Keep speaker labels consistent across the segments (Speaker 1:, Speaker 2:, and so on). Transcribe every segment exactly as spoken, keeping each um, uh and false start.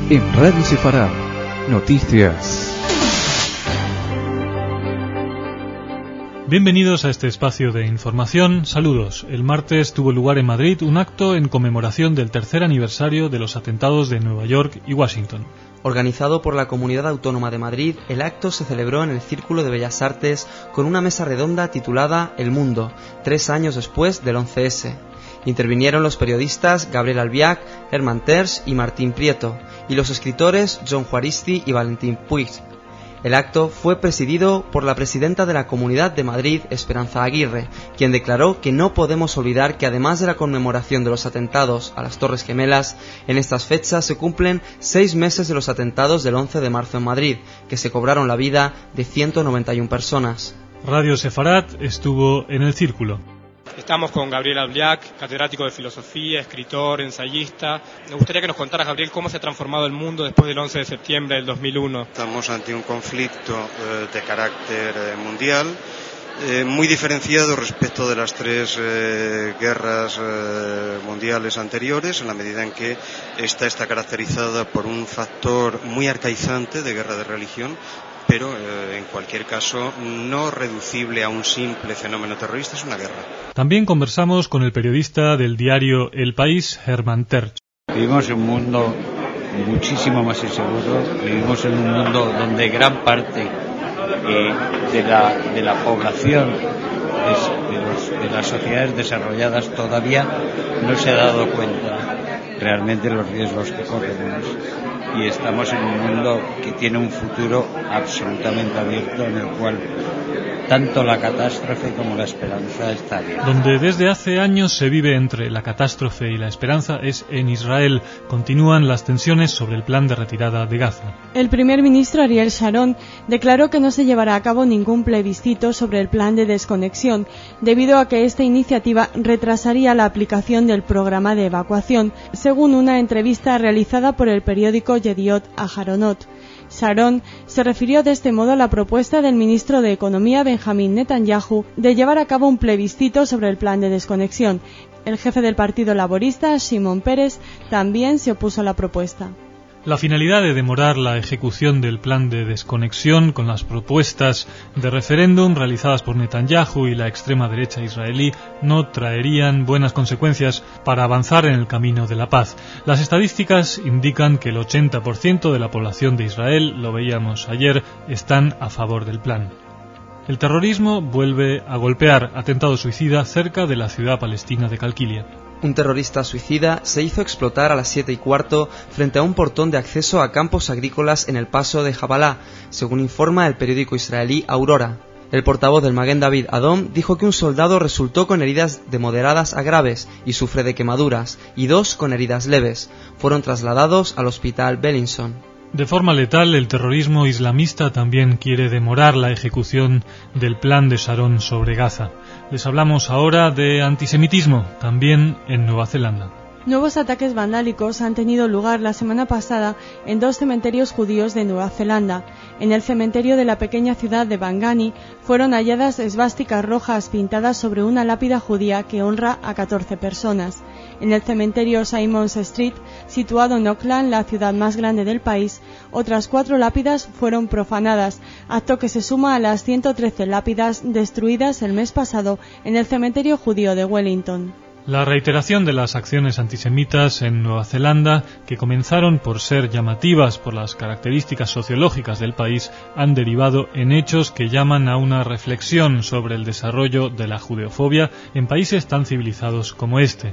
Speaker 1: En Radio Sefarad, noticias.
Speaker 2: Bienvenidos a este espacio de información. Saludos. El martes tuvo lugar en Madrid un acto en conmemoración del tercer aniversario de los atentados de Nueva York y Washington.
Speaker 3: Organizado por la Comunidad Autónoma de Madrid, el acto se celebró en el Círculo de Bellas Artes con una mesa redonda titulada El Mundo, tres años después del once ese. Intervinieron los periodistas Gabriel Albiach, Herman Tersch y Martín Prieto, y los escritores John Juaristi y Valentín Puig. El acto fue presidido por la presidenta de la Comunidad de Madrid, Esperanza Aguirre, quien declaró que no podemos olvidar que además de la conmemoración de los atentados a las Torres Gemelas, en estas fechas se cumplen seis meses de los atentados del once de marzo en Madrid, que se cobraron la vida de ciento noventa y una personas.
Speaker 2: Radio Sefarad estuvo en el círculo.
Speaker 4: Estamos con Gabriel Albiach, catedrático de filosofía, escritor, ensayista. Me gustaría que nos contaras, Gabriel, cómo se ha transformado el mundo después del once de septiembre del dos mil uno.
Speaker 5: Estamos ante un conflicto eh, de carácter eh, mundial, eh, muy diferenciado respecto de las tres eh, guerras eh, mundiales anteriores, en la medida en que esta está caracterizada por un factor muy arcaizante de guerra de religión, pero eh, en cualquier caso no reducible a un simple fenómeno terrorista, es una guerra.
Speaker 2: También conversamos con el periodista del diario El País, Herman Tersch.
Speaker 6: Vivimos en un mundo muchísimo más inseguro, vivimos en un mundo donde gran parte eh, de, la, de la población de, de, los, de las sociedades desarrolladas todavía no se ha dado cuenta realmente los riesgos que corremos. Y estamos en un mundo que tiene un futuro absolutamente abierto, en el cual tanto la catástrofe como la esperanza están.
Speaker 2: Donde desde hace años se vive entre la catástrofe y la esperanza es en Israel. Continúan las tensiones sobre el plan de retirada de Gaza.
Speaker 7: El primer ministro Ariel Sharon declaró que no se llevará a cabo ningún plebiscito sobre el plan de desconexión, debido a que esta iniciativa retrasaría la aplicación del programa de evacuación, según una entrevista realizada por el periódico Yediot Aharonot. Sharon se refirió de este modo a la propuesta del ministro de Economía Benjamín Netanyahu de llevar a cabo un plebiscito sobre el plan de desconexión. El jefe del Partido Laborista, Shimon Peres, también se opuso a la propuesta.
Speaker 2: La finalidad de demorar la ejecución del plan de desconexión con las propuestas de referéndum realizadas por Netanyahu y la extrema derecha israelí no traerían buenas consecuencias para avanzar en el camino de la paz. Las estadísticas indican que el ochenta por ciento de la población de Israel, lo veíamos ayer, están a favor del plan. El terrorismo vuelve a golpear. Atentado suicida cerca de la ciudad palestina de Calquilia.
Speaker 3: Un terrorista suicida se hizo explotar a las siete y cuarto frente a un portón de acceso a campos agrícolas en el paso de Jabalá, según informa el periódico israelí Aurora. El portavoz del Maguen David Adom dijo que un soldado resultó con heridas de moderadas a graves y sufre de quemaduras, y dos con heridas leves. Fueron trasladados al hospital Bellinson.
Speaker 2: De forma letal, el terrorismo islamista también quiere demorar la ejecución del plan de Sharon sobre Gaza. Les hablamos ahora de antisemitismo, también en Nueva Zelanda.
Speaker 7: Nuevos ataques vandálicos han tenido lugar la semana pasada en dos cementerios judíos de Nueva Zelanda. En el cementerio de la pequeña ciudad de Bangani fueron halladas esvásticas rojas pintadas sobre una lápida judía que honra a catorce personas. En el cementerio Simons Street, situado en Auckland, la ciudad más grande del país, otras cuatro lápidas fueron profanadas, acto que se suma a las ciento trece lápidas destruidas el mes pasado en el cementerio judío de Wellington.
Speaker 2: La reiteración de las acciones antisemitas en Nueva Zelanda, que comenzaron por ser llamativas por las características sociológicas del país, han derivado en hechos que llaman a una reflexión sobre el desarrollo de la judeofobia en países tan civilizados como este.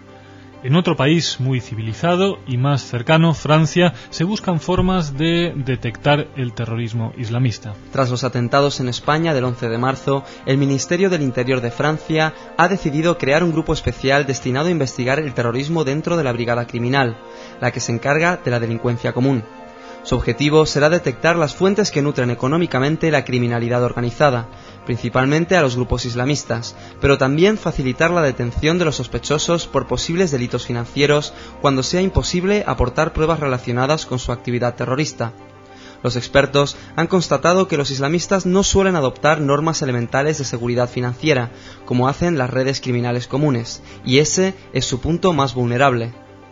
Speaker 2: En otro país muy civilizado y más cercano, Francia, se buscan formas de detectar el terrorismo islamista.
Speaker 3: Tras los atentados en España del once de marzo, el Ministerio del Interior de Francia ha decidido crear un grupo especial destinado a investigar el terrorismo dentro de la brigada criminal, la que se encarga de la delincuencia común. Su objetivo será detectar las fuentes que nutren económicamente la criminalidad organizada, principalmente a los grupos islamistas, pero también facilitar la detención de los sospechosos por posibles delitos financieros cuando sea imposible aportar pruebas relacionadas con su actividad terrorista. Los expertos han constatado que los islamistas no suelen adoptar normas elementales de seguridad financiera, como hacen las redes criminales comunes, y ese es su punto más vulnerable.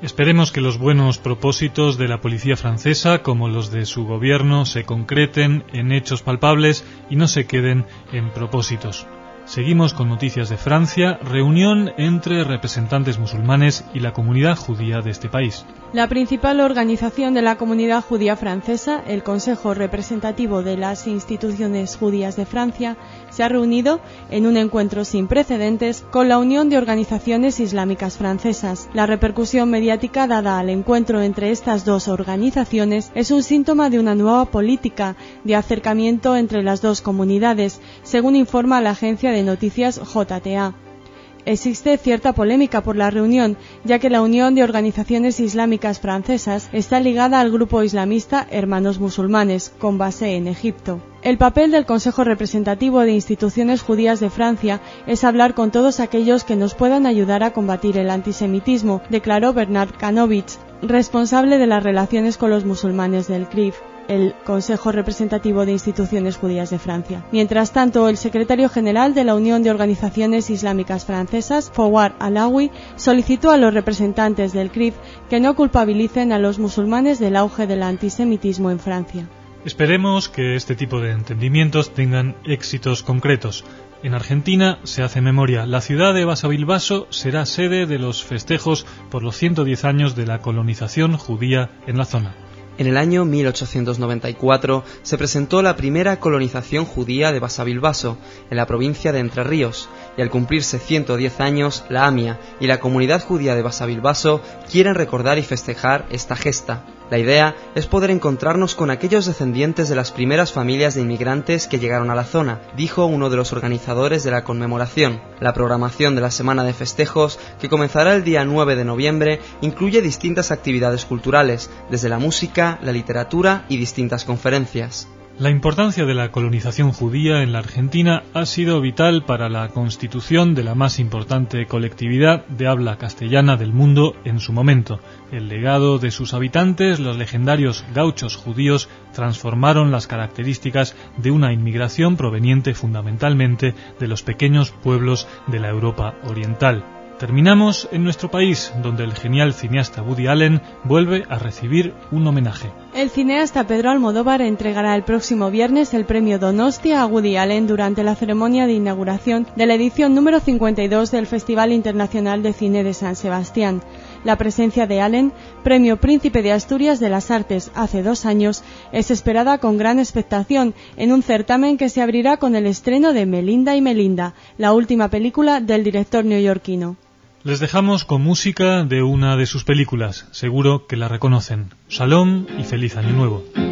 Speaker 2: Esperemos que los buenos propósitos de la policía francesa, como los de su gobierno, se concreten en hechos palpables y no se queden en propósitos. Seguimos con noticias de Francia, reunión entre representantes musulmanes y la comunidad judía de este país.
Speaker 7: La principal organización de la comunidad judía francesa, el Consejo Representativo de las Instituciones Judías de Francia, se ha reunido en un encuentro sin precedentes con la Unión de Organizaciones Islámicas Francesas. La repercusión mediática dada al encuentro entre estas dos organizaciones es un síntoma de una nueva política de acercamiento entre las dos comunidades, según informa la agencia de noticias J T A. Existe cierta polémica por la reunión, ya que la Unión de Organizaciones Islámicas Francesas está ligada al grupo islamista Hermanos Musulmanes, con base en Egipto. El papel del Consejo Representativo de Instituciones Judías de Francia es hablar con todos aquellos que nos puedan ayudar a combatir el antisemitismo, declaró Bernard Kanovich, responsable de las relaciones con los musulmanes del C R I F, el Consejo Representativo de Instituciones Judías de Francia. Mientras tanto, el secretario general de la Unión de Organizaciones Islámicas Francesas, Fouad Alaoui, solicitó a los representantes del C R I F que no culpabilicen a los musulmanes del auge del antisemitismo en Francia.
Speaker 2: Esperemos que este tipo de entendimientos tengan éxitos concretos. En Argentina se hace memoria. La ciudad de Basavilbaso será sede de los festejos por los ciento diez años de la colonización judía en la zona.
Speaker 3: En el año mil ochocientos noventa y cuatro se presentó la primera colonización judía de Basavilbaso, en la provincia de Entre Ríos, y al cumplirse ciento diez años, la AMIA y la comunidad judía de Basavilbaso quieren recordar y festejar esta gesta. La idea es poder encontrarnos con aquellos descendientes de las primeras familias de inmigrantes que llegaron a la zona, dijo uno de los organizadores de la conmemoración. La programación de la semana de festejos, que comenzará el día nueve de noviembre, incluye distintas actividades culturales, desde la música, la literatura y distintas conferencias.
Speaker 2: La importancia de la colonización judía en la Argentina ha sido vital para la constitución de la más importante colectividad de habla castellana del mundo en su momento. El legado de sus habitantes, los legendarios gauchos judíos, transformaron las características de una inmigración proveniente fundamentalmente de los pequeños pueblos de la Europa oriental. Terminamos en nuestro país, donde el genial cineasta Woody Allen vuelve a recibir un homenaje.
Speaker 7: El cineasta Pedro Almodóvar entregará el próximo viernes el premio Donostia a Woody Allen durante la ceremonia de inauguración de la edición número cincuenta y dos del Festival Internacional de Cine de San Sebastián. La presencia de Allen, premio Príncipe de Asturias de las Artes hace dos años, es esperada con gran expectación en un certamen que se abrirá con el estreno de Melinda y Melinda, la última película del director neoyorquino.
Speaker 2: Les dejamos con música de una de sus películas, seguro que la reconocen. Shalom y feliz año nuevo.